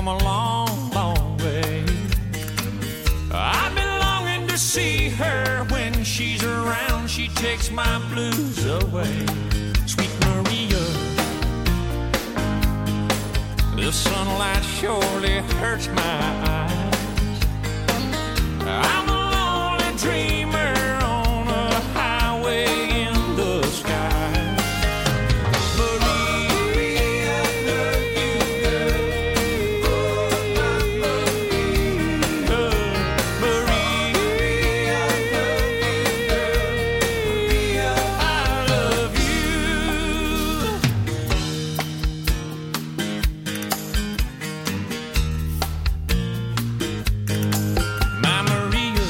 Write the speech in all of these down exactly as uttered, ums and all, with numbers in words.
come a long, long way. I've been longing to see her. When she's around, she takes my blues away. Sweet Maria, the sunlight surely hurts my eyes. I'm a lonely dreamer on a highway in the sky. Maria, I love you, girl. Oh, I love you, girl. Maria, I love you, girl. Maria, I love you. My Maria,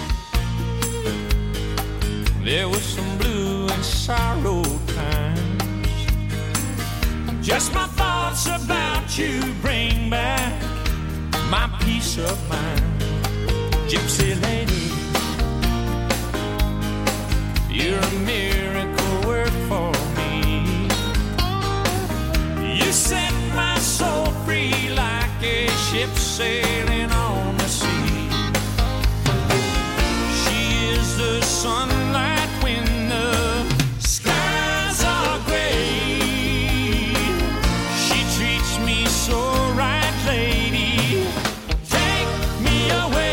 there was some blue and sorrow times. Just my thoughts about you bring back my peace of mind. Gypsy lady, you're a miracle work for me. You set my soul free like a ship sailing on the sea. She is the sunlight when the skies are gray. She treats me so right, lady. Take me away.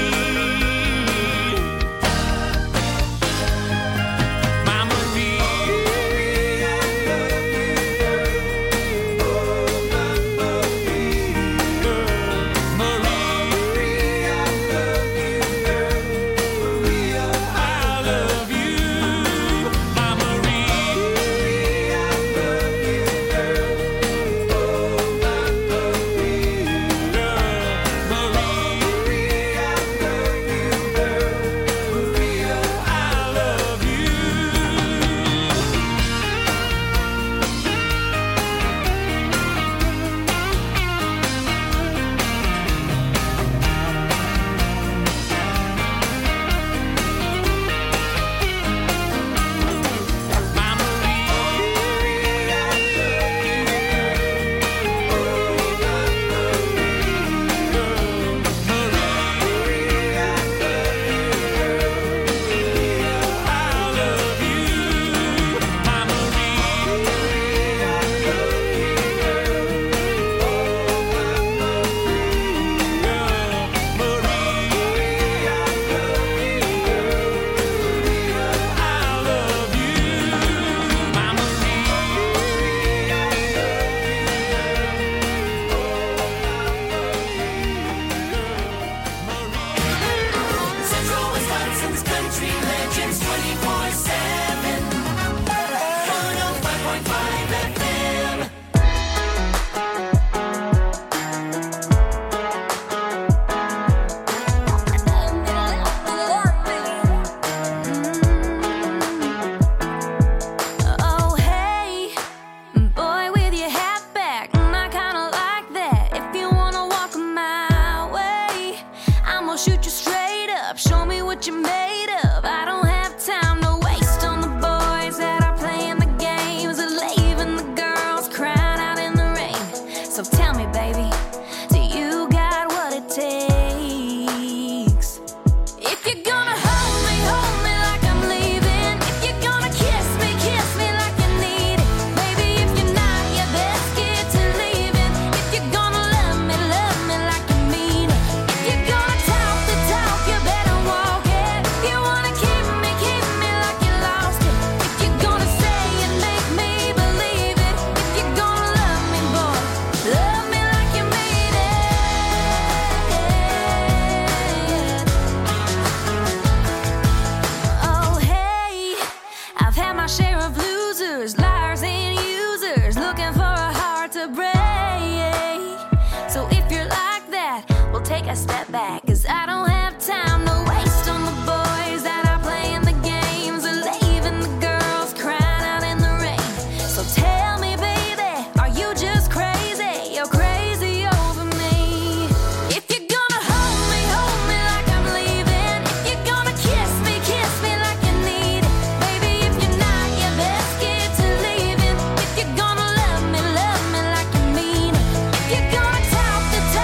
My Maria, I love you, girl. Oh, I love you, girl. Maria, I love you, girl. Maria, I love you. My Maria, I love you, girl. Oh, I love you, girl. Maria, I love you, girl. Maria, I love you. My Maria, I love you, girl. Oh, I love you, girl. Maria, I love you, girl. Maria, I love you. My Maria, I love you, girl. Oh, I love you, girl. Maria, I love you, girl. Maria, I love you. My Maria, I Central Wisconsin's country legends twenty-four seven. one oh five point five F M. Oh, hey, boy with your hat back, I kinda like that. If you wanna walk my way, I'ma shoot you straight up. Show me what you're made of. I don't have time to waste on the boys that are playing the games and leaving the girls crying out in the rain. So tell me, baby, do you got what it takes? If you're gonna hold me, hold me like I'm leaving. If you're gonna kiss me, kiss me like you need it. Baby, if you're not, you best get to leaving. If you're gonna love me, love me like you mean it. If you're gonna talk the talk, you better walk it. If you wanna keep me, keep me like you lost it. If you're gonna say it, make me believe it. If you're gonna love me, boy, love me like you mean it. Oh, hey, I've had my share of losers, liars and users, looking for a heart to break. So if you're like that, we'll take a step back, 'cause I don't have time to waste on the boys that are playing the games and leaving the girls crying out in the rain. So tell me, baby, are you just crazy? You're crazy over me. If you're gonna hold me, hold me like I'm leaving. If you're gonna kiss me, kiss me like you need it. Baby, if you're not, you best get to leaving. If you're gonna love me, love me like you mean it. If you're gonna talk the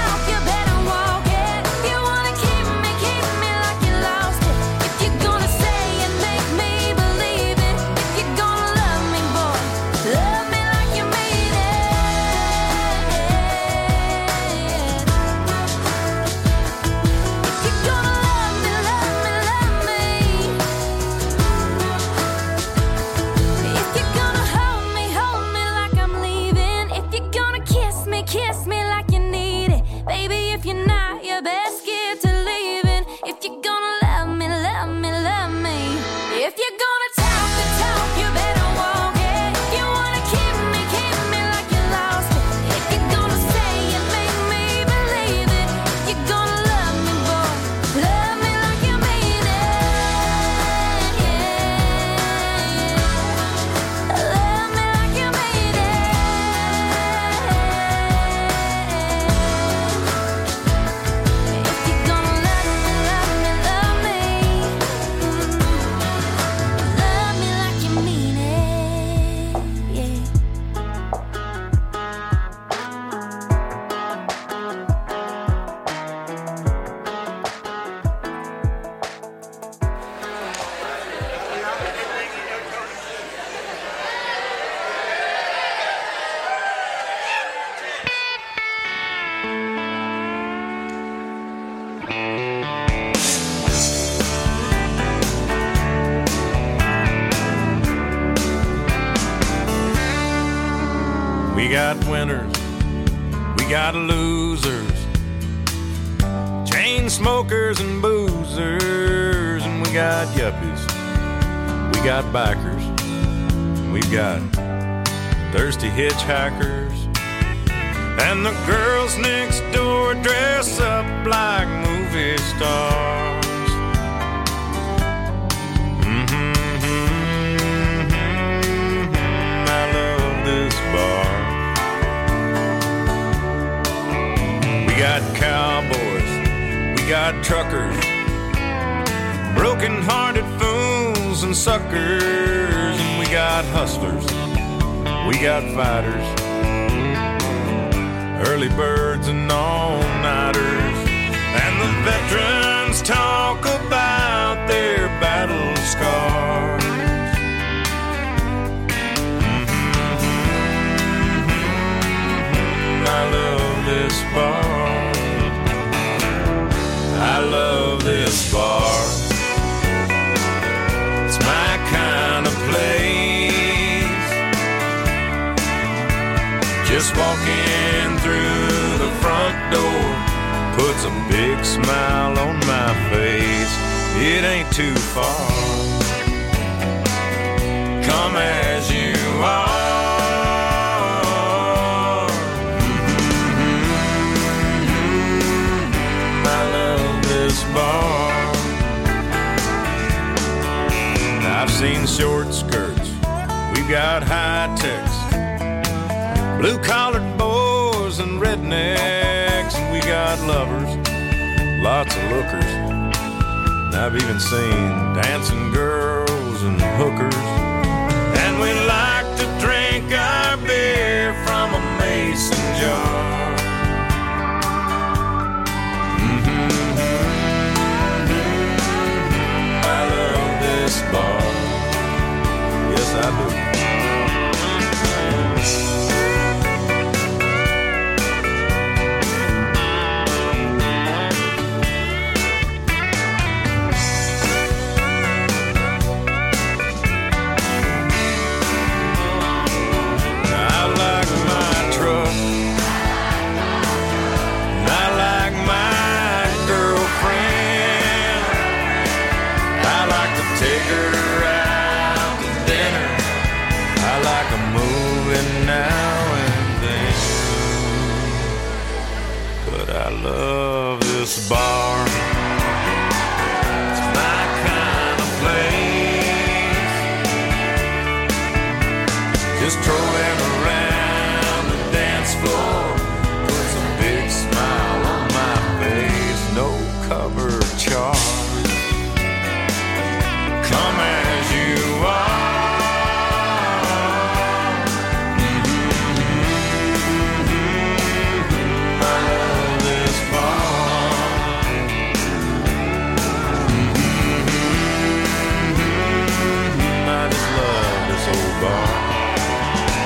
the best gift to living. If you're gonna love me, love me, love me. If you're gonna talk the talk, you better walk it. If you wanna keep me, keep me like you lost me. If you're gonna say it, make me believe it. If you're gonna love me, boy, love me like you mean it. Yeah, love me like you mean it. If you're gonna love me, love me, love me. Love me like you mean it. Yeah. We got winners, we got losers, chain smokers and boozers, and we got yuppies, we got bikers, we've got thirsty hitchhikers, and the girls next door dress up like movie stars. Mhm, mhm, I love this bar. We got cowboys, we got truckers, broken-hearted fools and suckers, and we got hustlers, we got fighters, early birds and all-nighters, and the veterans talk about their battle scars. I love this bar. I love this bar. It's my kind of place. Just walking through the front door puts a big smile on my face. It ain't too far. Come as you are. Bar. I've seen short skirts, we've got high techs, blue-collared boys and rednecks, and we got lovers, lots of lookers. And I've even seen dancing girls and hookers, and we like to drink our beer from a mason jar. Bar. Yes, I do. I like my truck. I like my girlfriend. I like to take her out to dinner. I like a movie now and then. But I love this bar. It's my kind of place. Just strolling around the dance floor puts a big smile on my face. No cover charge. Come as you are. I love this bar. I just love this old bar.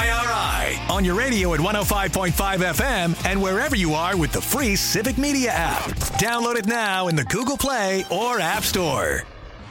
I R I on your radio at one oh five point five F M and wherever you are with the free Civic Media app. Download it now in the Google Play or App Store.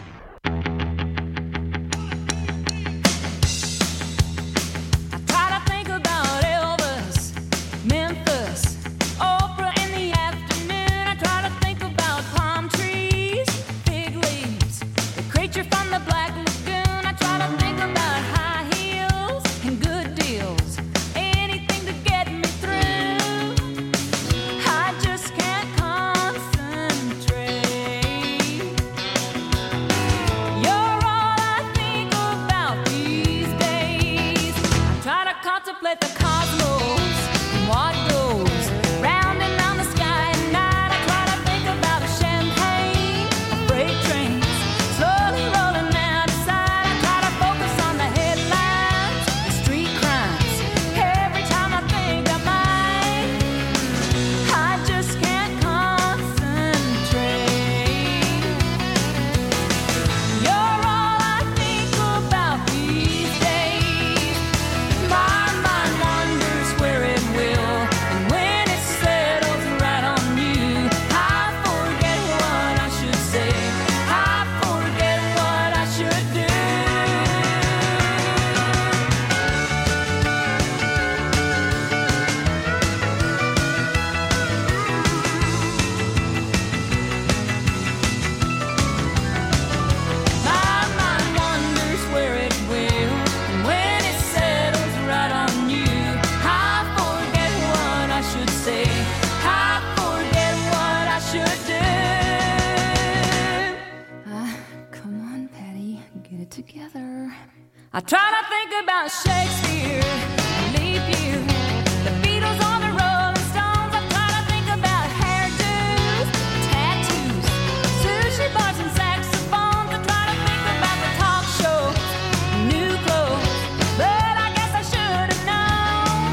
I try to think about Shakespeare, leap year, the Beatles on the Rolling Stones. I try to think about hairdos, tattoos, sushi bars and saxophones. I try to think about the talk shows, new clothes, but I guess I should have known.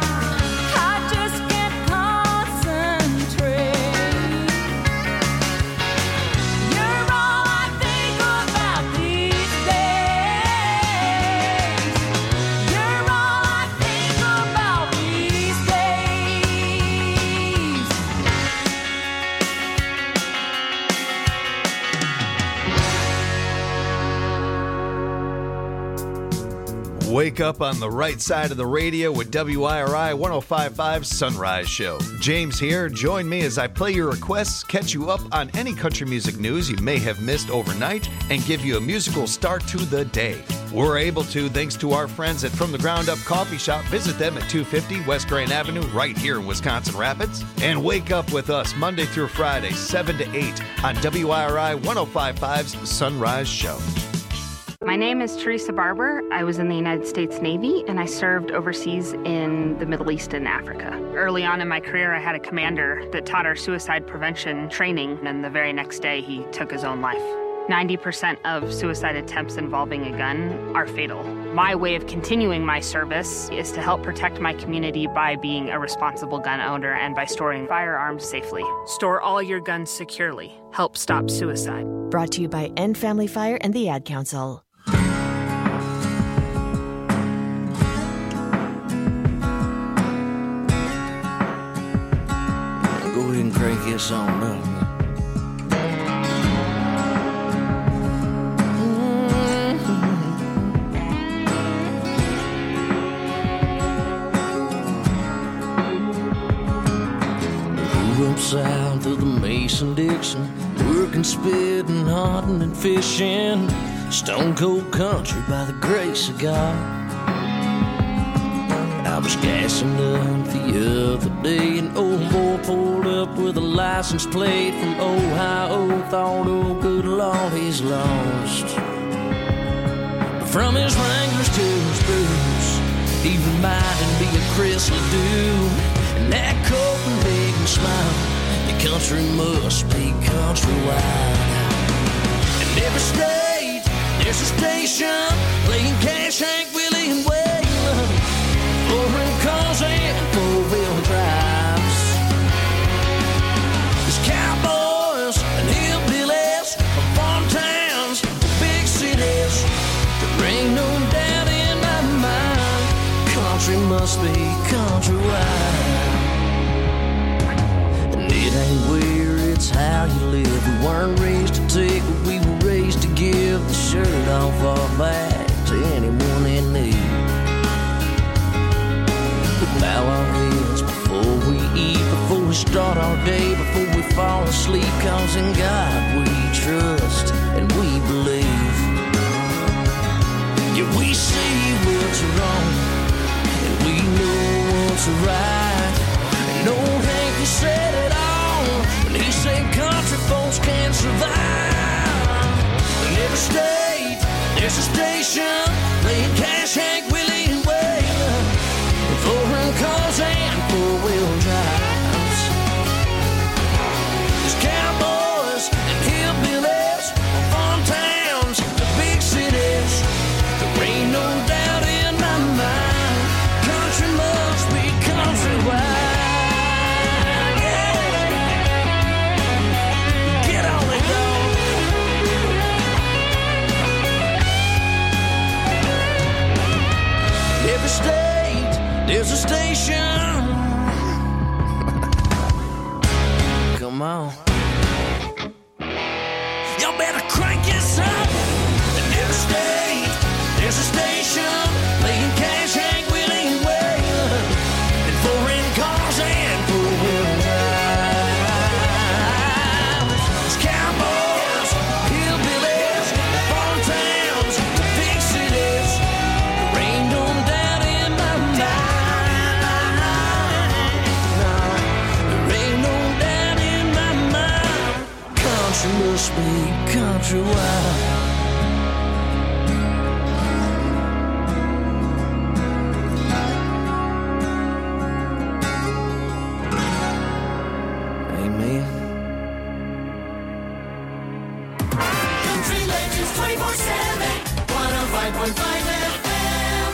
I just can't concentrate. You're all I think about these days. Wake up on the right side of the radio with W I R I one oh five point five Sunrise Show. James here. Join me as I play your requests, catch you up on any country music news you may have missed overnight, and give you a musical start to the day. We're able to thanks to our friends at From the Ground Up Coffee Shop. Visit them at two fifty West Grand Avenue right here in Wisconsin Rapids. And wake up with us Monday through Friday, seven to eight on W I R I one oh five point five's Sunrise Show. My name is Teresa Barber. I was in the United States Navy, and I served overseas in the Middle East and Africa. Early on in my career, I had a commander that taught our suicide prevention training, and the very next day, he took his own life. ninety percent of suicide attempts involving a gun are fatal. My way of continuing my service is to help protect my community by being a responsible gun owner and by storing firearms safely. Store all your guns securely. Help stop suicide. Brought to you by End Family Fire and the Ad Council. Go ahead and crank this on up. Up south of the Mason-Dixon, working, spitting, hunting, and fishing, stone cold country by the grace of God. I was gassing up the other day, an old boy pulled up with a license plate from Ohio. Thought, oh good Lord, he's lost. But from his Wranglers to his boots, he reminded me of Chris Ledoux. And that Copenhagen smile, the country must be countrywide. In every state, there's a station playing Cash, Hank, Willie, and Waylon. Foreign cars and four-wheel drives. There's cowboys and hillbillies from farm towns to big cities. There ain't no doubt in my mind, If we weren't raised to take what we were raised to give, the shirt off our back to anyone in need. We bow our heads before we eat, before we start our day, before we fall asleep, cause in God we trust and we believe. Yeah, we see what's wrong and we know what's right. And old Hank, he said it all when he said country folks can't survive. In every state there's a station playing Cash, Hank, Willie, and Waylon, foreign cars and four-wheel drives. There's cowboys and hillbillies, farm towns, the big cities. There ain't no doubt in my mind, country must be countrywide. Yeah. Get on it, dog. Every state there's a station. Come on. Y'all better crank this up. In every state, there's a station playing Cash, Hank, Willie, and Waylon, and foreign cars and four-wheel drives. There's cowboys, hillbillies, farm towns, the big cities. There ain't no doubt in my mind. There ain't no doubt in my mind. Country must be countrywide. Amen. Country Legends twenty-four seven, one oh five point five F M.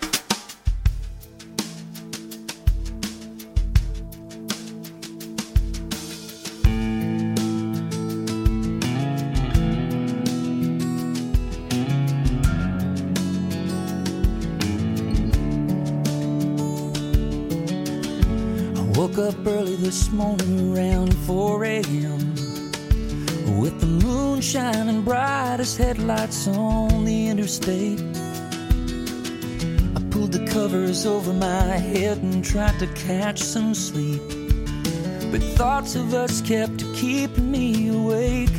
I woke up early this morning around four a.m. with the moon shining bright as headlights on the interstate. I pulled the covers over my head and tried to catch some sleep, but thoughts of us kept keeping me awake.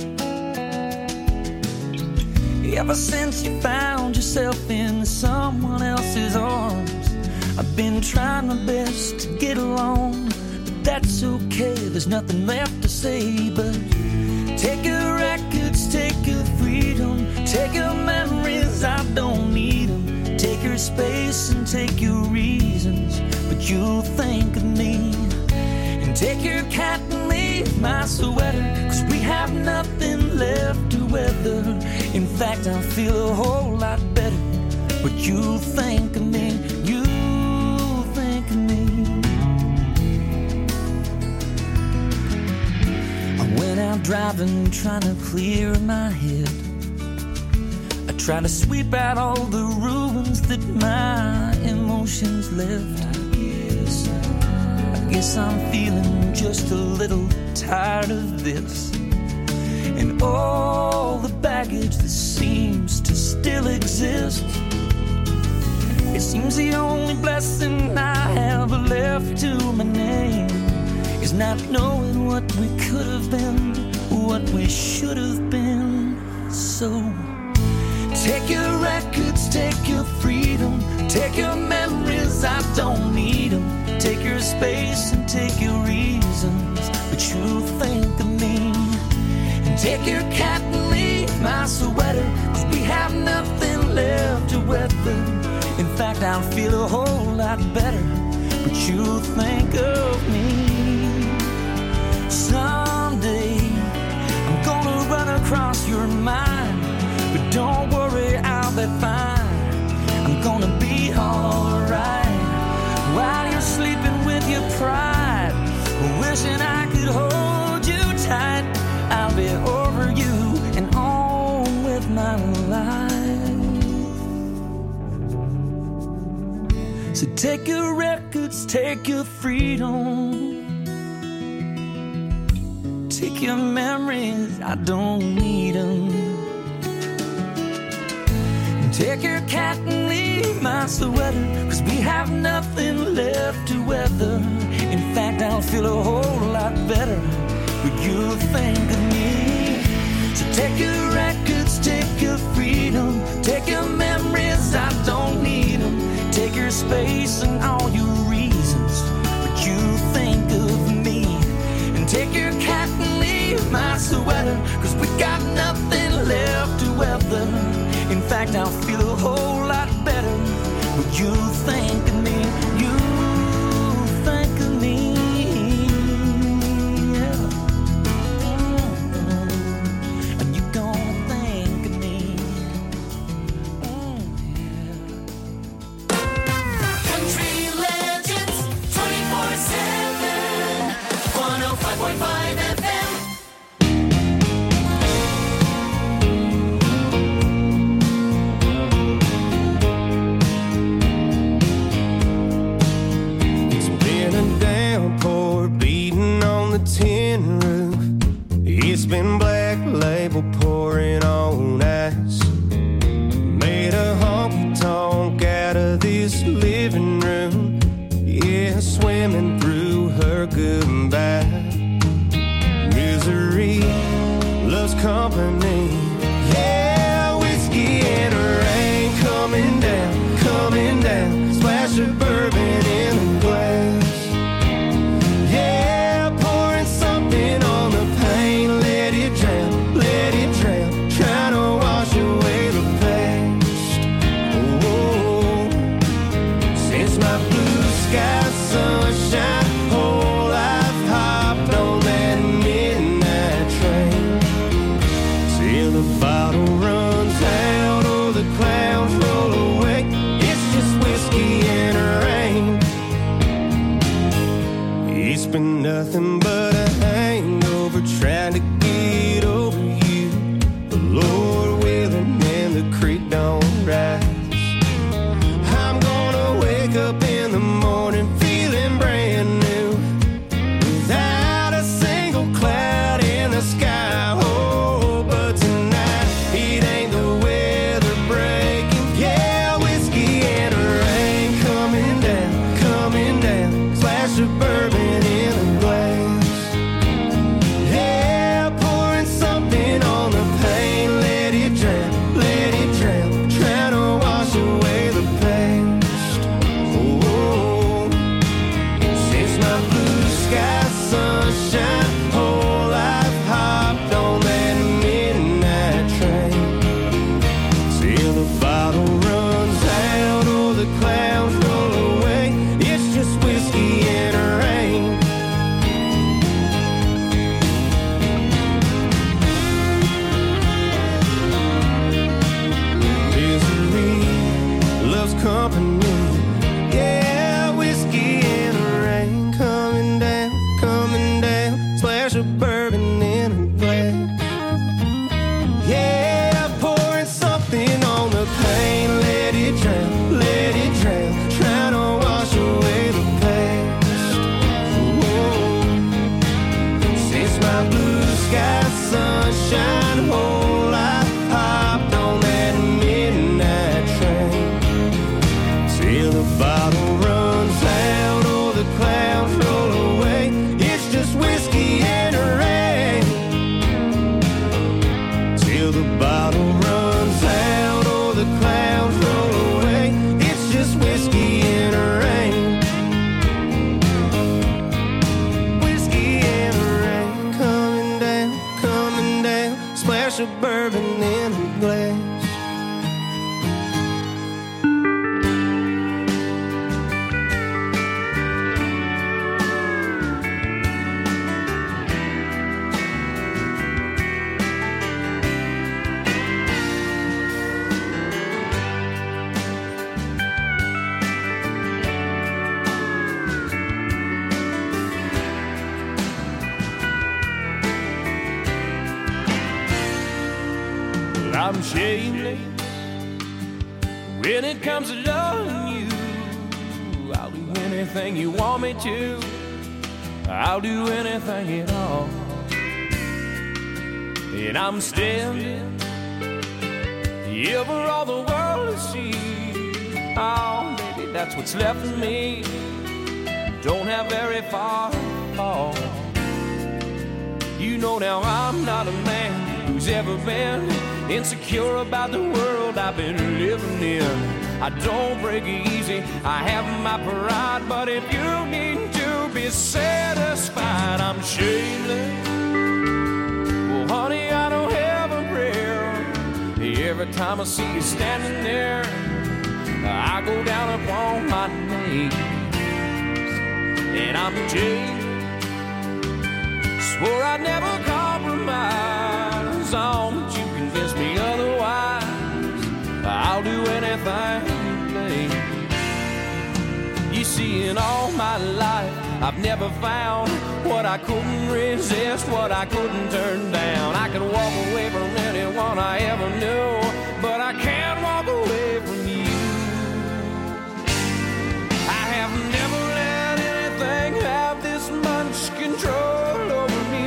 Ever since you found yourself in someone else's arms, I've been trying my best to get along, but that's okay, there's nothing left to say but take your records, take your freedom, take your memories, I don't need them. Take your space and take your reasons, but you'll think of me. And take your cat and leave my sweater, cause we have nothing left to weather. In fact, I feel a whole lot better, but you'll think of me, you'll think of me. I went out driving, trying to clear my head. I try to sweep out all the ruins that my emotions left. I guess, I guess I'm feeling just a little tired of this, and all the baggage that seems to still exist. It seems the only blessing I have left to my name is not knowing what we could have been, what we should have been. So take your records, take your freedom, take your memories, I don't need them. Take your space and take your reasons, but you think of me. And take your cat and leave my sweater, cause we have nothing left to weather. In fact, I feel a whole lot better, but you think of me. Someday I'm gonna run across your mind, but don't worry, I'll be fine. I'm gonna be alright while you're sleeping with your pride, wishing I could hold you tight. I'll be over you and on with my life. So take your records, take your freedom, Take your memories, I don't need them. Take your cat and leave my sweater, 'cause we have nothing left to weather. In fact, I'll feel a whole lot better when you think of me. So take your records, take your freedom, take your memories, I don't need them. Take your space and all your reasons, but you think of me. And take your cat and leave my sweater, 'cause we got nothing left to weather. In fact, I'll feel a whole lot better when you think of me. You think of me, yeah. Mm-hmm. And you're gonna think of me. Mm, yeah. Country Legends twenty-four seven, one oh five point five F M. Tin roof, it's been black label pouring on ice. Made a honky tonk out of this living room, yeah, swimming through her goodbye. Misery loves company, yeah, whiskey and rain coming down, coming down, splash of bourbon in the glass. Nothing but a hangover trying to get over you. The Lord willing and the creek don't rise. I'm gonna wake up in the morning feeling brand new, without a single cloud in the sky. Oh, but tonight it ain't the weather breaking. Yeah, whiskey and rain coming down, coming down, splash of bourbon in the glass. Yeah, pouring something on the pain, let it drown, let it drown, trying to wash away the past. Oh, since my blue sky sunshine, whole life hopped on that midnight train. Till the bottle runs out or the clouds roll away, it's just whiskey and rain. Company, yeah, whiskey and rain coming down, coming down, splash of bourbon in a glass. Yeah, pouring something on the pain, let it drown, let it drown, trying to wash away the past. Whoa. Since my blue sky sunshine, whole life hopped on that midnight train. Till the bottle runs out or the clouds roll away, it's just whiskey and rain. Till the bottle runs out or the clouds roll away, it's just whiskey and rain. Whiskey and rain coming down, coming down, splash of bourbon in a glass. I'm shameless when it comes to loving you. I'll do anything you want me to. I'll do anything at all. and I'm standing here for all the world to see. Oh, baby, that's what's left of me. Don't have very far to fall. You know now I'm not a man who's ever been insecure about the world I've been living in. I don't break easy, I have my pride, but if you need to be satisfied, I'm shameless. Well, honey, I don't have a prayer. Every time I see you standing there, I go down upon my knees, and I'm jaded. Swore I'd never compromise on, but you convinced me otherwise. I'll do anything you please. You see, in all my life, I've never found what I couldn't resist, what I couldn't turn down. I could walk away from anyone I ever knew, but I can't walk away from you. I have never let anything have this much control over me.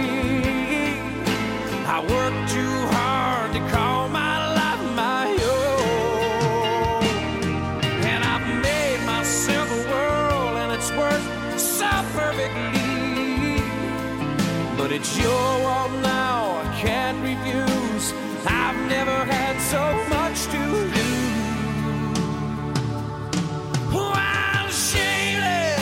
I work too hard to call my life my own, and I've made myself a world, and it's worked so perfectly. But it's your world now, I can't refuse. I've never had so much to lose. Oh, I'm shameless.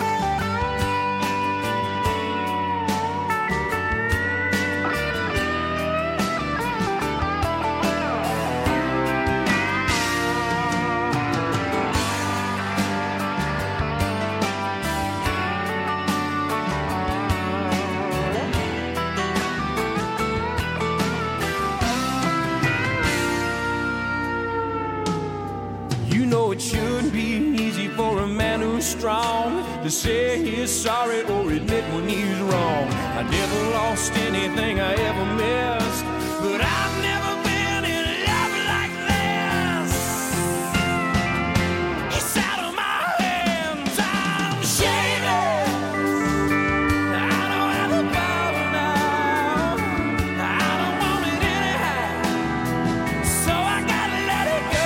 It shouldn't be easy for a man who's strong to say he's sorry or admit when he's wrong. I never lost anything I ever missed, but I've never been in love like this. It's out of my hands, I'm shameless. I don't have the power now, I don't want it anyhow, so I gotta let it go.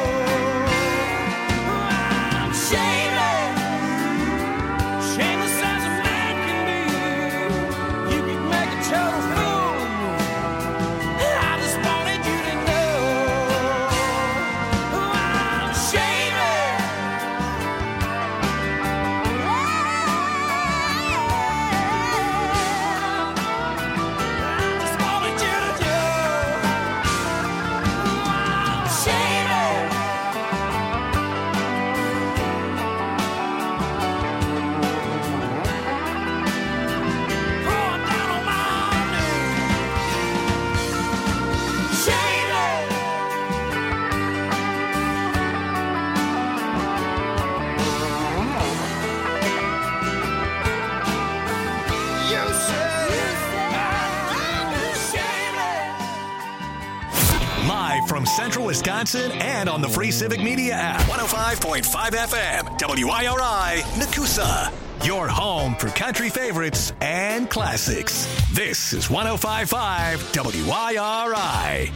From Central Wisconsin and on the free Civic Media app. one oh five point five F M, W I R I, Nakusa. Your home for country favorites and classics. This is one oh five point five W I R I.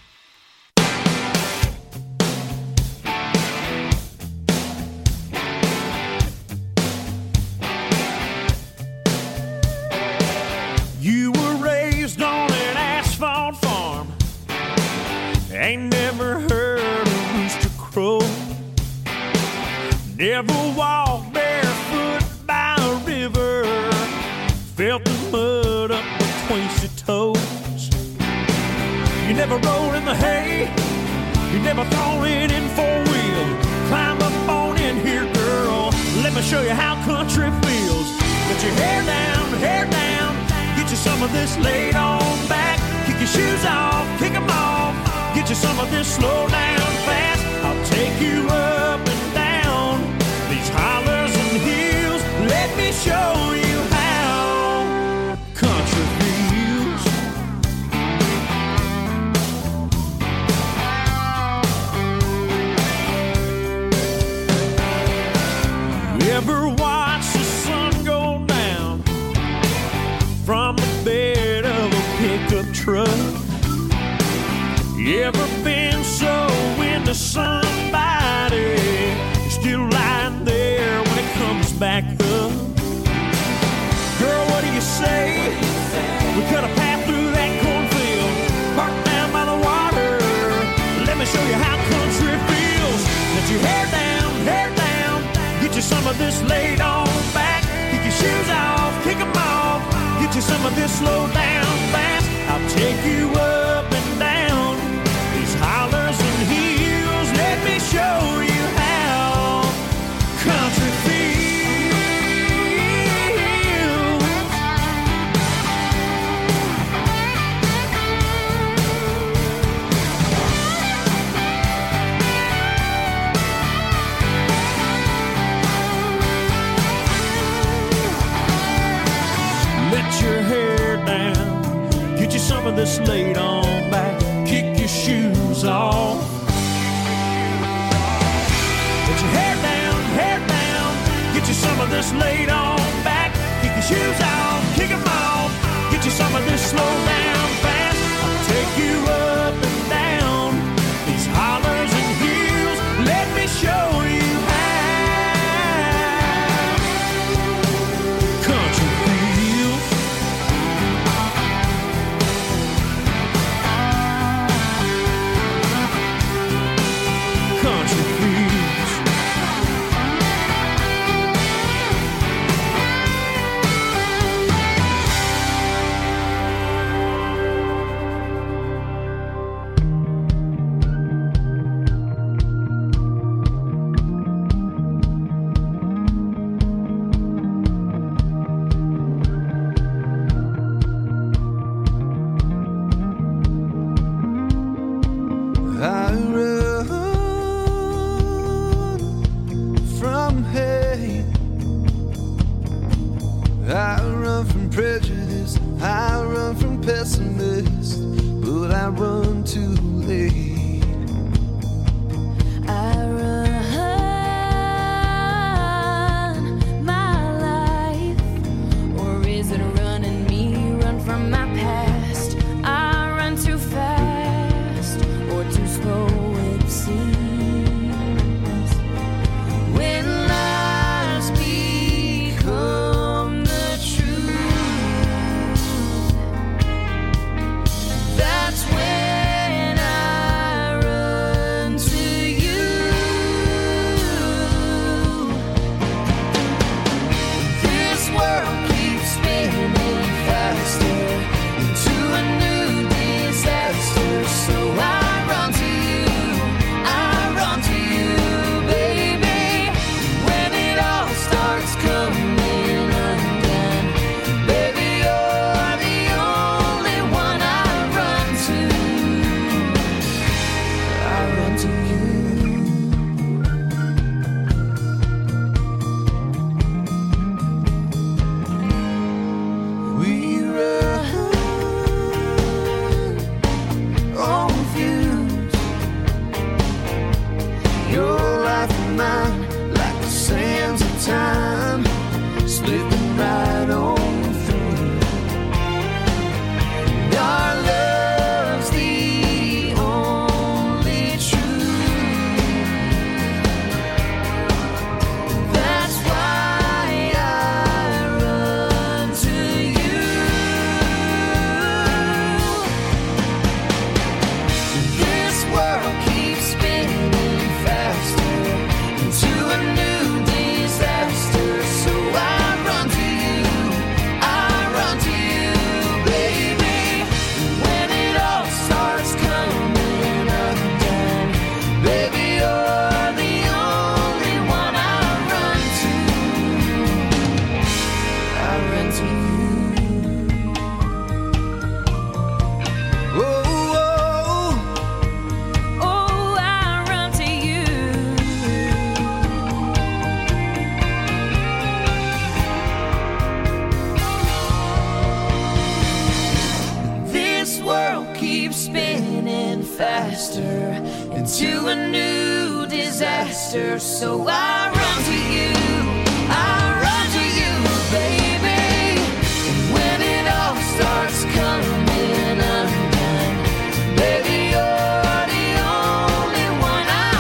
You were raised on an asphalt farm. Ain't never heard a rooster crow. Never walked barefoot by a river. Felt the mud up between your toes. You never rolled in the hay. You never thrown it in four-wheel. Climb up on in here, girl. Let me show you how country feels. Get your hair down, hair down. Get you some of this laid on back. Kick your shoes off, kick them off. Get you some of this slow down fast. I'll take you up and down these hollers and hills. Let me show you how country feels. You ever watch the sun go down from the bed of a pickup truck? to somebody. You're still lying there when it comes back up. Girl, what do you say? We cut a path through that cornfield, parked down by the water. Let me show you how country feels. Let your hair down, hair down. Get you some of this laid on back. Kick your shoes off, kick them off. Get you some of this slow down fast. I'll take you up and down these hollers and hills. Let me show you how country feels. Let your hair down, get you some of this laid on back, kick your shoes off. Let your hair down, hair down, get you some of this laid on back, kick your shoes off, kick them off, get you some of this slow down fast. I'll take you up and down these hollers and hills. Let me show you how country feels. Country feels. I run from hate. I run from prejudice. I run from pessimists. But I run too late. I run my life, or is it running me? Run from my past. I run too fast, or too slow it seems. When lies become the truth, that's when I run to you. This world keeps spinning faster into a new disaster, so I run to you, I run to you, baby. When it all starts coming undone, baby, you're the only one I run to. I run to you. We run on views. Your life and mine, like the sands of time, slipping right on through. Our love's the only truth. That's why I run to you. This world keeps spinning faster into a new disaster, so I run to you, I run to you, baby. When it all starts coming undone, baby, you're the only one I run to. I run to you. Oh, Oh, I run to you. This world keeps spinning faster into a new disaster, so I run to you, I run to you, baby. When it all starts coming undone, baby, you're the only one I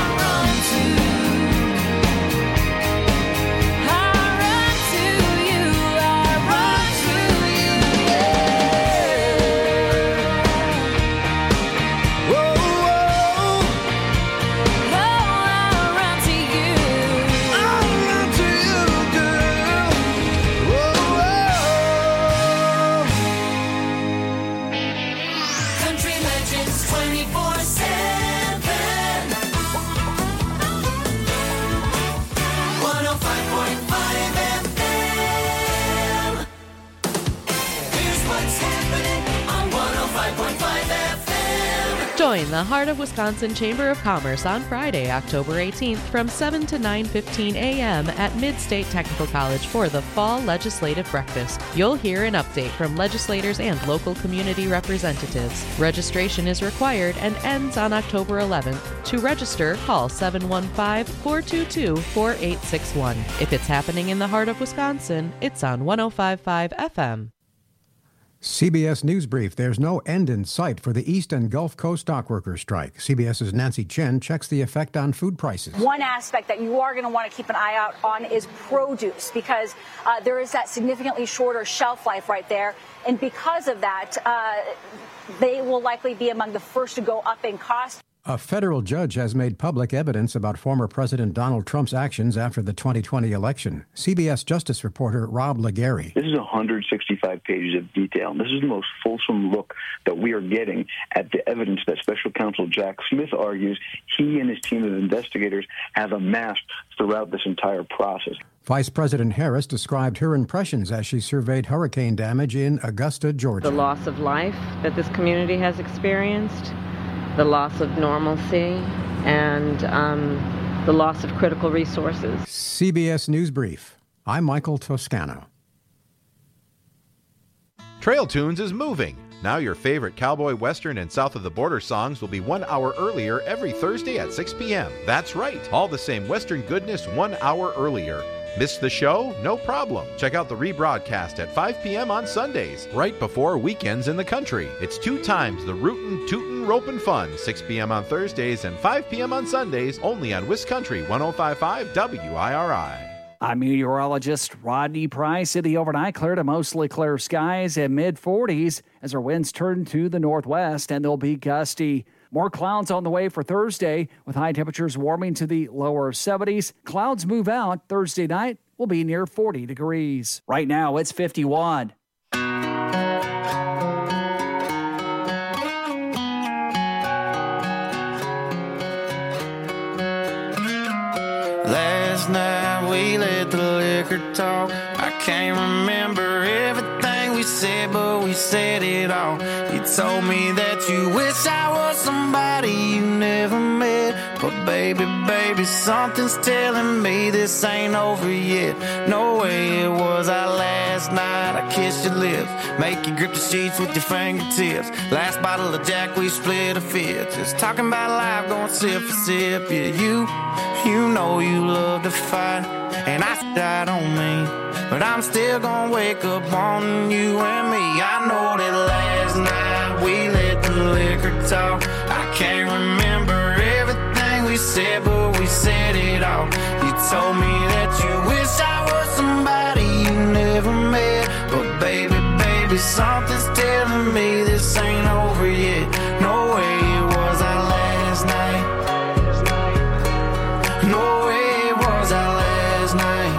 Join the Heart of Wisconsin Chamber of Commerce on Friday, October eighteenth from seven to nine fifteen a.m. at Mid-State Technical College for the Fall Legislative Breakfast. You'll hear an update from legislators and local community representatives. Registration is required and ends on October eleventh. To register, call seven one five, four two two, four eight six one. If it's happening in the heart of Wisconsin, it's on one oh five point five F M. C B S News Brief. There's no end in sight for the East and Gulf Coast dockworkers strike. CBS's Nancy Chen checks the effect on food prices. One aspect that you are going to want to keep an eye out on is produce, because uh, there is that significantly shorter shelf life right there. And because of that, uh, they will likely be among the first to go up in cost. A federal judge has made public evidence about former President Donald Trump's actions after the twenty twenty election. C B S Justice reporter Rob Legary. This is one hundred sixty-five pages of detail, and this is the most fulsome look that we are getting at the evidence that Special Counsel Jack Smith argues he and his team of investigators have amassed throughout this entire process. Vice President Harris described her impressions as she surveyed hurricane damage in Augusta, Georgia. The loss of life that this community has experienced, the loss of normalcy, and um, the loss of critical resources. C B S News Brief. I'm Michael Toscano. Trail Tunes is moving. Now your favorite cowboy, western, and south of the border songs will be one hour earlier every Thursday at six p.m. That's right, all the same western goodness one hour earlier. Missed the show? No problem. Check out the rebroadcast at five p.m. on Sundays, right before weekends in the country. It's two times the rootin', tootin', ropin' fun, six p.m. on Thursdays and five p.m. on Sundays, only on Wiscountry one oh five point five W I R I. I'm meteorologist Rodney Price. In the overnight, clear to mostly clear skies and mid forties as our winds turn to the northwest, and they'll be gusty. More clouds on the way for Thursday, with high temperatures warming to the lower seventies. Clouds move out. Thursday night will be near forty degrees. Right now, it's fifty-one. Last night we let the liquor talk. I can't remember everything we said, but we said it all. You told me that you wish I was somebody you never met. But baby, baby, something's telling me this ain't over yet. No way it was our last night. I kissed your lips, make you grip the sheets with your fingertips. Last bottle of Jack, we split a fifth. Just talking about life, going sip for sip. Yeah, you, you know you love to fight, and I died on me, but I'm still gonna wake up on you and me. I know that last night we let the liquor talk. I can't remember everything we said, but we said it all. You told me that you wish I was somebody you never met. But baby, baby, something's telling me this ain't over yet. No way it was our last night. No way it was our last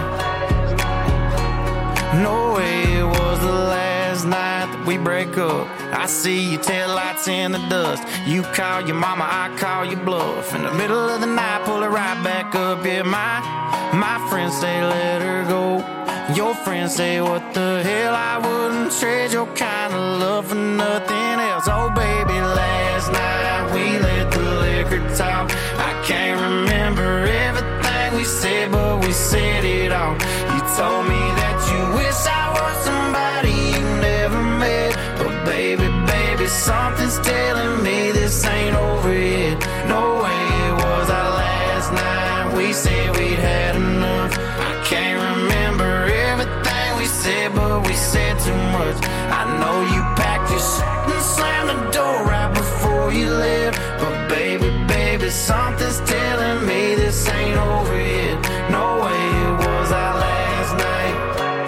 night. No way it was the last night that we break up. I see your taillights in the dust. You call your mama, I call your bluff. In the middle of the night, pull it right back up. Yeah, my, my friends say let her go. Your friends say what the hell, I wouldn't trade your kind of love for nothing else. Oh baby, last night we let the liquor talk. I can't remember everything we said, but we said it all. You told me that you wish I was somebody you never met. But baby, baby, something's telling me this ain't over yet. No way it was our last night. We said we'd had enough. I can't remember everything we said, but we said too much. I know you packed your shit and slammed the door right before you left. But baby, baby, something's telling me this ain't over yet. No way it was our last night.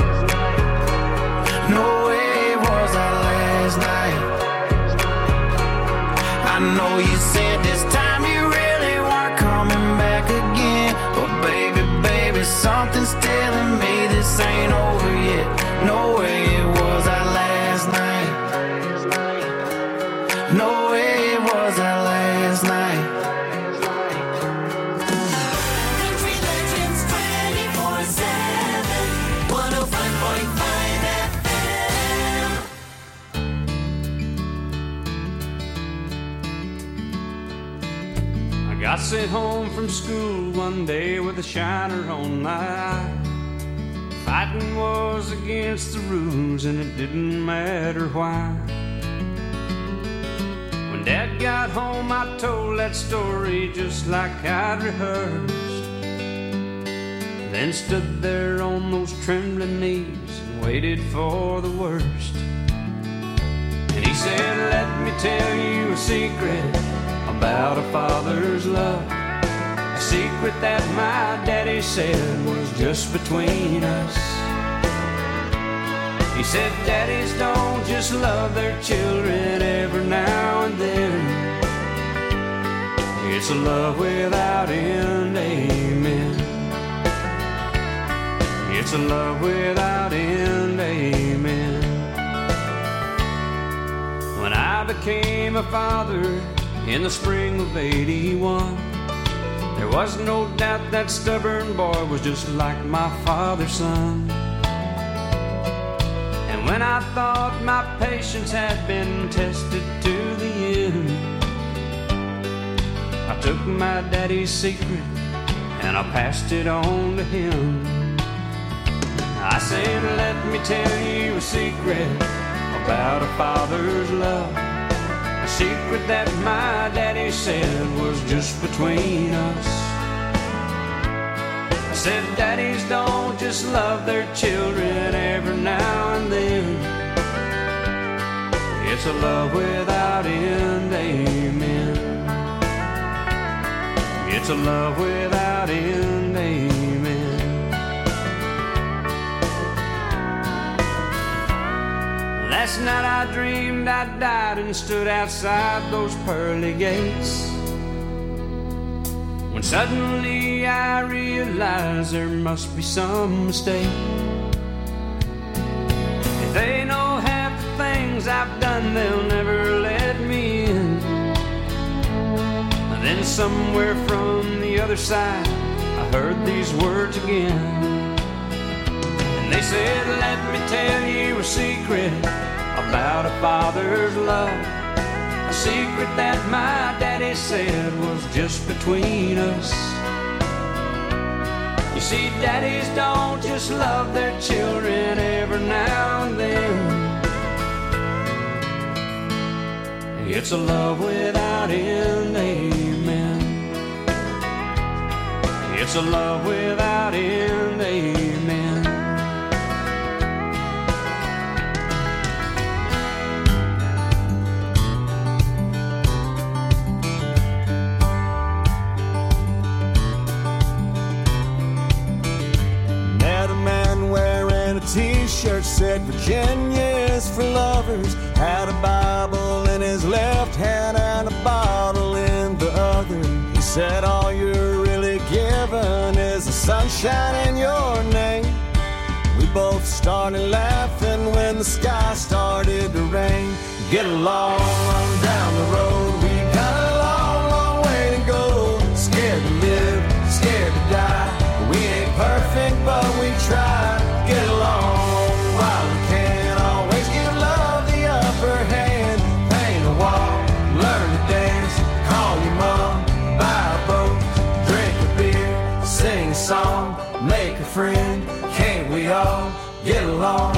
No way it was our last night. I know you said this time you really weren't coming back again. But baby, baby, something's telling me this ain't over yet. No way it was our last night. No way it was our last night. Country Legends twenty-four seven, one oh five point five F M. Got sent home from school one day with a shiner on my eye. Fighting was against the rules and it didn't matter why. When Dad got home I told that story just like I'd rehearsed. Then stood there on those trembling knees and waited for the worst. And he said, let me tell you a secret about a father's love. A secret that my daddy said was just between us. He said, daddies don't just love their children every now and then. It's a love without end, amen. It's a love without end, amen. When I became a father in the spring of eighty-one, there was no doubt that stubborn boy was just like my father's son. And when I thought my patience had been tested to the end, I took my daddy's secret and I passed it on to him. I said, let me tell you a secret about a father's love. A secret that my daddy said was just between us. I said, daddies don't just love their children every now and then. It's a love without end, amen. It's a love without end, amen. Last night I dreamed I died and stood outside those pearly gates, when suddenly I realized there must be some mistake. If they know half the things I've done, they'll never let me in. Then somewhere from the other side I heard these words again. And they said, let me tell you a secret about a father's love. A secret that my daddy said was just between us. You see, daddies don't just love their children every now and then. It's a love without end, amen. It's a love without end, amen. T-shirt said Virginia is for lovers. Had a Bible in his left hand and a bottle in the other. He said all you're really given is the sunshine in your name. We both started laughing when the sky started to rain. Get along on down the road. We got a long, long way to go. Scared to live, scared to die. We ain't perfect, but we try. Get along while we can. Always give love the upper hand. Paint a wall, learn to dance. Call your mom, buy a boat, drink a beer, sing a song, make a friend. Can't we all get along?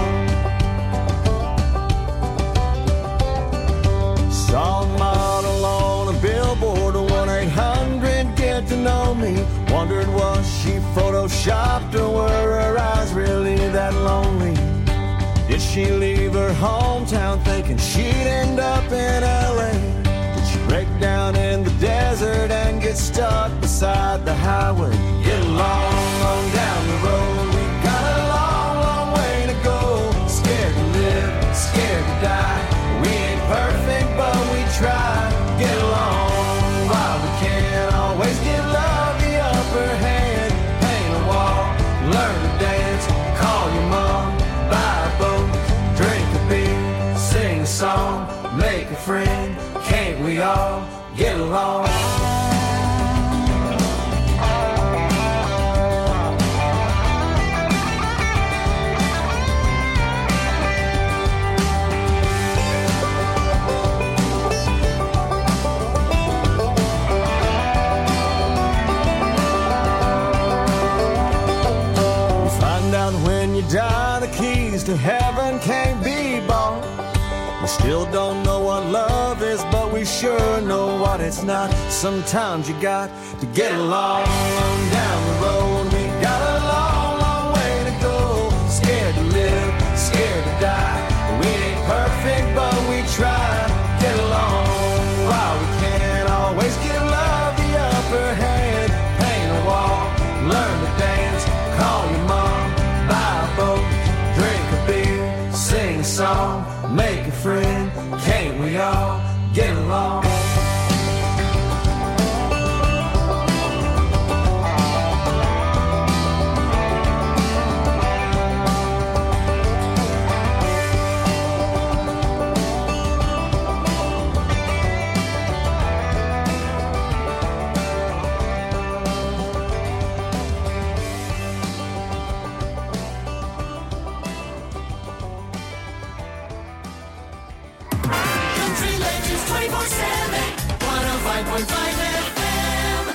Saw a model on a billboard, one eight hundred get to know me. Wondered was she photoshopped or were her eyes really that lonely? Did she leave her hometown thinking she'd end up in L A? Did she break down in the desert and get stuck beside the highway? Get along on down the road. We got a long, long way to go. Scared to live, scared to die. We ain't perfect, but we try. Get along while we can. Always give love the upper hand. Paint a wall, learn to dance. Call your mom, buy a boat, drink a beer, sing a song, make a friend. Can't we all get along? to heaven can't be bought. We still don't know what love is, but we sure know what it's not. Sometimes you got to get along down the road. We got a long, long way to go. Scared to live, scared to die. We ain't perfect, but we try. Get along while we can. Always give love the upper hand. Paint a wall, learn to dance. Call your mom, buy a boat, drink a beer, sing a song, make a friend. Can't we all get along? twenty-four seven, one oh five point five F M.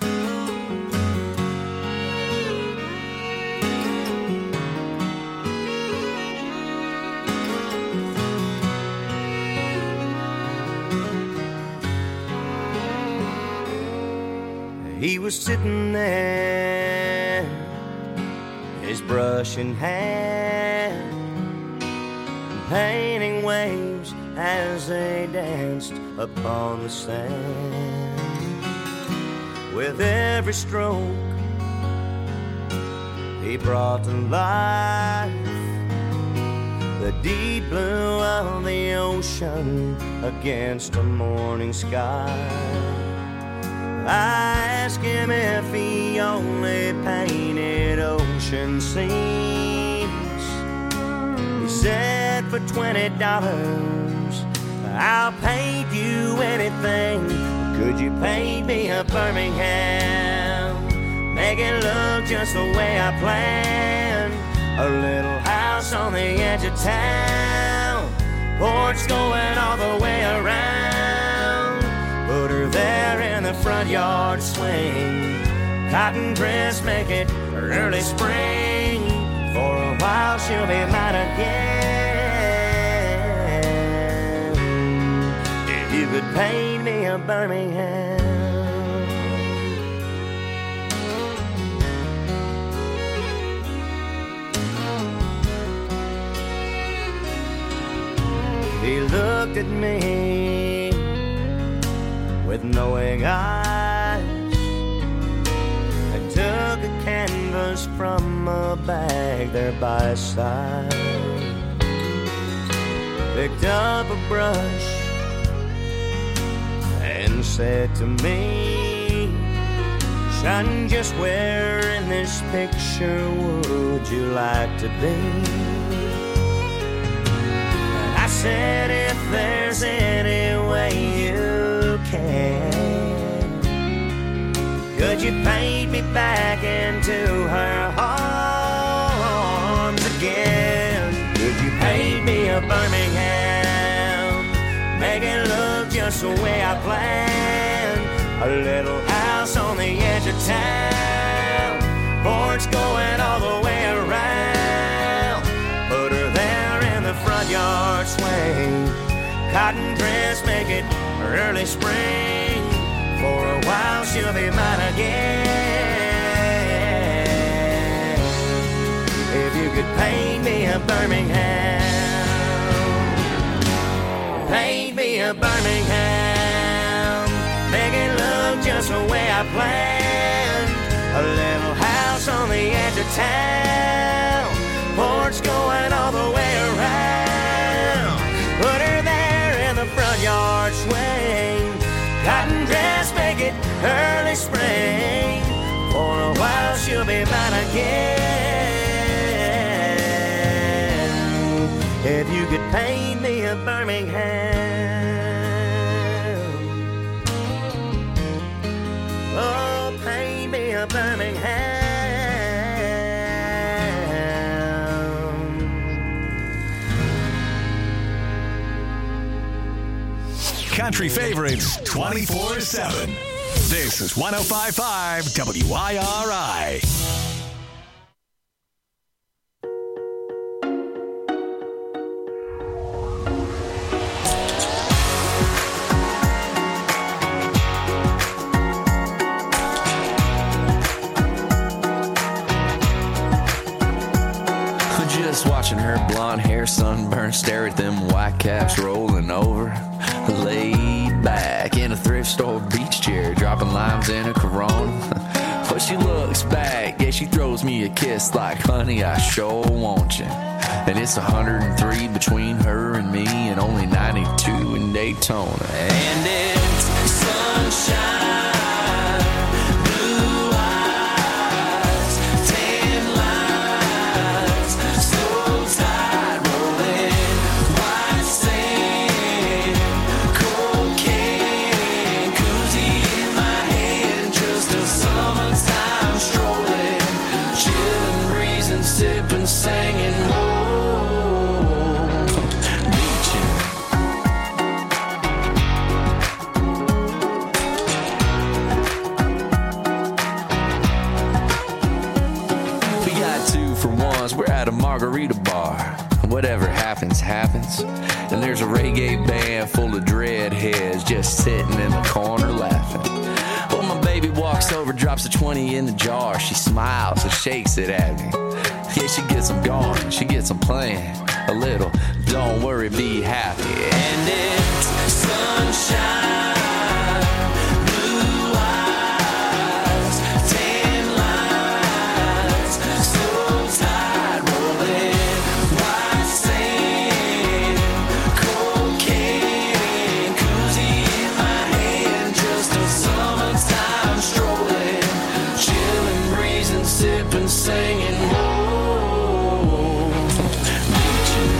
He was sitting there, his brush in hand, painting waves as they danced upon the sand. With every stroke, he brought to life the deep blue of the ocean against a morning sky. I asked him if he only painted ocean scenes. He said, for twenty dollars I'll paint you anything. Could you paint me a Birmingham? Make it look just the way I planned. A little house on the edge of town, porch going all the way around. Put her there in the front yard swing. Cotton dress, make it early spring. For a while she'll be mine again. If you could paint me a Birmingham. He looked at me with knowing eyes and took a canvas from a bag there by his side. Picked up a brush and said to me, son, just where in this picture would you like to be? I said, if there's any way you can, could you paint me back into her arms again? Could you paint me a Birmingham? Make it look just the way I planned. A little house on the edge of town, porch going all the way around. Put her there in the front yard swing. Cotton dress, make it early spring. For a while she'll be mine again. If you could paint me a Birmingham, paint me a Birmingham. Make it look just the way I planned. A little house on the edge of town, porch going all the way around. Put her there in the front yard swing. Cotton dress, make it early spring. For a while she'll be mine again. If you could paint me a Birmingham, oh, paint me a Birmingham. Country favorites twenty-four seven. This is one oh five point five W I R I. Just watching her blonde hair sunburn, stare at them white caps rolling over. Laid back in a thrift store beach chair, dropping limes in a Corona. But she looks back, yeah, she throws me a kiss like, honey, I sure want you. And it's one hundred three between her and me, and only ninety-two in Daytona. And it's sunshine, blue eyes, tan lines, slow tide rolling, white sand, cocaine, koozie in my hand, just a summertime strolling, chilling, breezing, sipping, singing, whoa. We're at a margarita bar. Whatever happens, happens. And there's a reggae band full of dreadheads just sitting in the corner laughing. Well, my baby walks over, drops a twenty in the jar. She smiles and shakes it at me. Yeah, she gets them going, she gets them playing a little. Don't worry, be happy. And it's sunshine. Singing, whoa, beaching.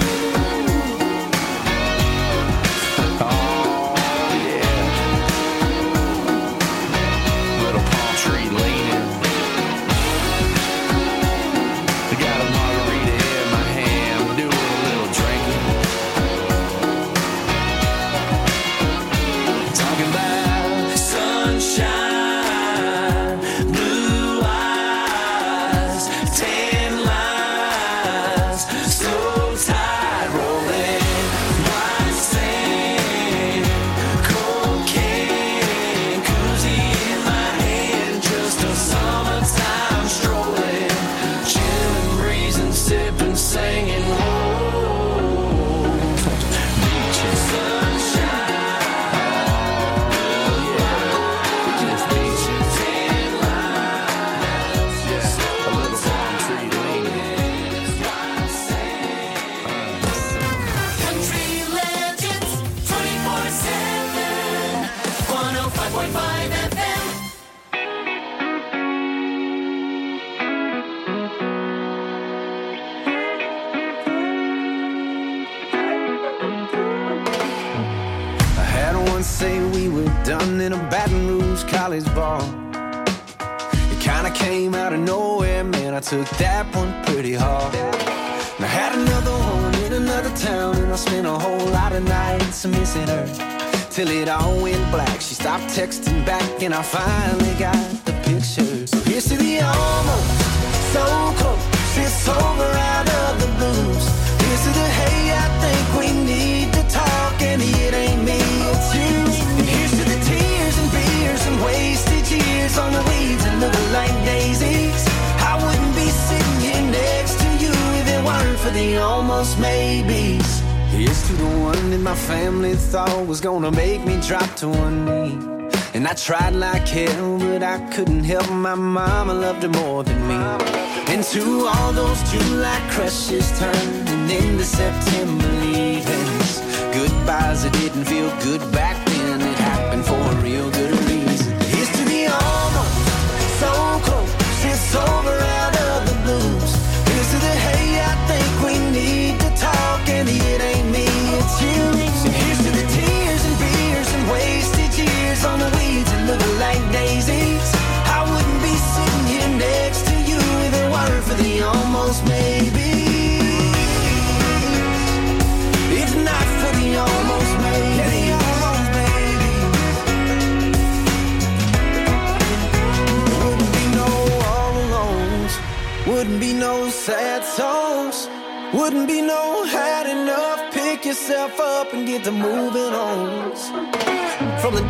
Oh, yeah. Little palm tree leaning. I got a margarita in my hand, doing a little drinking. Talking about sunshine. Say we were done in a Baton Rouge college bar. It kinda came out of nowhere, man, I took that one pretty hard. And I had another one in another town, and I spent a whole lot of nights missing her, till it all went black. She stopped texting back, and I finally got the picture. So here's to the almost, so close, it's over out of the blues. Here's to the hey, I think we need to talk, and it ain't me, it's you. And here's to the tears and beers and wasted years on the weeds and looking like daisies. I wouldn't be sitting here next to you if it weren't for the almost maybes. Here's to the one that my family thought was gonna make me drop to one knee. And I tried like hell, but I couldn't help. My mama loved her more than me. And to all those July crushes turning into September leavings, goodbyes that didn't feel good back then, it happened for a real good reason. Here's to the almost, so close, it's over out of the blues. Here's to the hey, I think we need to talk, and it ain't me, it's you. So here's to the tears and beers and wasted years on the weeds and looking like daisies. I wouldn't be sitting here next to you if it weren't for the almost maybe. If not for the almost maybe. Wouldn't be no all alones, wouldn't be no sad songs, wouldn't be no had enough. Pick yourself up and get to moving on.